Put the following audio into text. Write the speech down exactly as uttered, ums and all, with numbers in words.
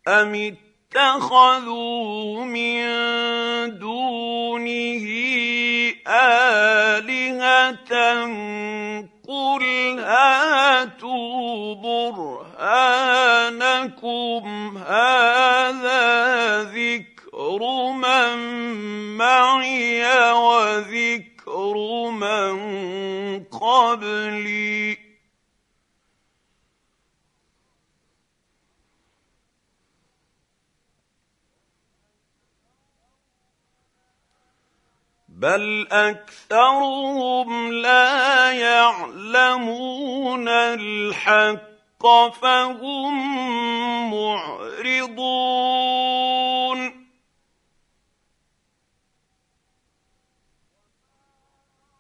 أم اتخذوا من دونه آلهة قل هاتوا برهانكم هذا ذكر من معي وذكر من قبلي بل أكثرهم لا يعلمون الحق فهم معرضون